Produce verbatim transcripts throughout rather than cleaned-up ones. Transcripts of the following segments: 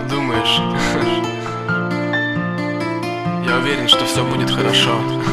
думаешь? Я уверен, что все будет хорошо.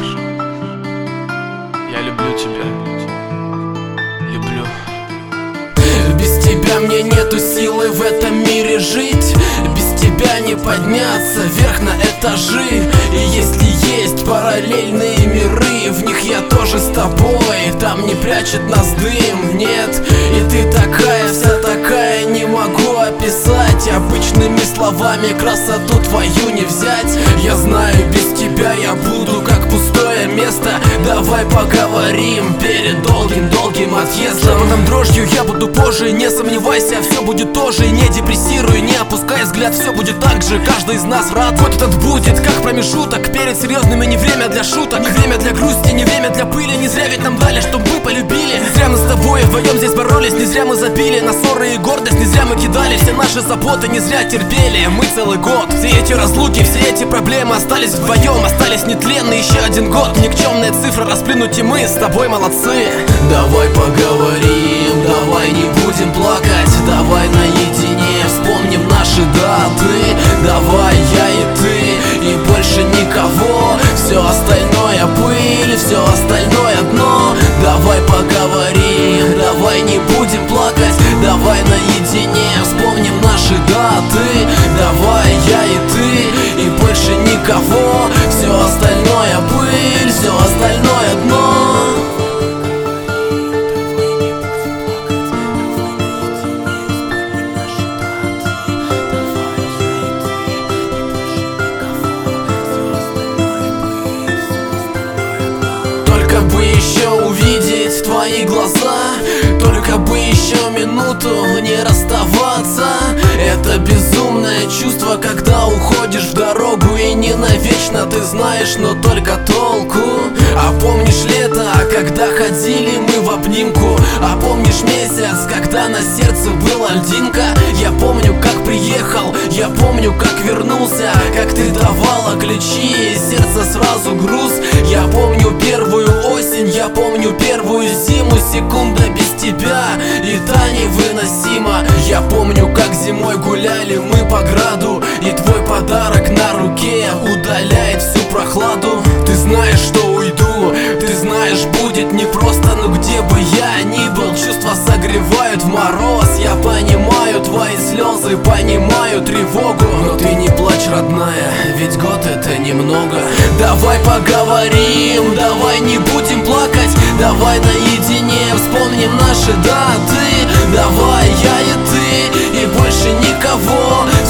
Я люблю тебя. Люблю. Без тебя мне нету силы в этом мире жить. Без тебя не подняться вверх на этажи. И если есть параллельные миры, в них я тоже с тобой. Там не прячет нас дым, нет. И ты такая, вся такая, не могу описать обычными словами, красоту твою не взять. Я знаю, без тебя я буду как пустое место. Давай поговорим перед долгим-долгим отъездом. Там дрожью я буду позже, не сомневайся, все будет тоже. Не депрессируй, не опускай взгляд, все будет так же. Каждый из нас рад, вот этот будет как промежуток перед серьезными. Не время для шуток, не время для грусти, не время для пыли. Не зря ведь нам дали, чтобы мы полюбили. Не зря мы с тобой вдвоем здесь боролись, не зря мы забили на ссоры и гордость, не зря мы кидали все наши заботы, не зря терпели мы целый год. Все эти разлуки, все эти проблемы остались вдвоем, остались нетленны еще один год. Никчемная цифра расплюнуть, и мы с тобой молодцы. Давай поговорим, давай не будем плакать, давай наедине вспомним наши даты. Давай я и ты, и больше никого. Все остальное пыль, все остальное дно. Давай поговорим, давай не будем плакать, давай наедине вспомним наши даты. Давай я и ты, и больше никого. Все остальное пыль, все остальное дно. Только бы еще увидеть твои глаза, только бы еще минуту не расставаться. Это безумное чувство, когда уходишь в дорогу, и не навечно, ты знаешь, но только толку. А помнишь лето, когда ходили мы в обнимку? А помнишь месяц, когда на сердце была льдинка? Я помню, как приехал, я помню, как вернулся, как ты давала ключи, и сердце сразу груз. Я помню первую осень, я помню первую зиму. Секунда без тебя, и та невыносима. Я помню, как зимой гуляли мы по граду, и твой подарок на руке удаляет всю прохладу. Ты знаешь, что уйду, ты знаешь, будет непросто, но где бы я ни был, чувства согревают в мороз. Я понимаю твои слезы, понимаю тревогу, но ты не плачь, родная, ведь год это немного. Давай поговорим, давай не будем плакать, давай наедине вспомним наши даты. Давай я и ты, и больше никого.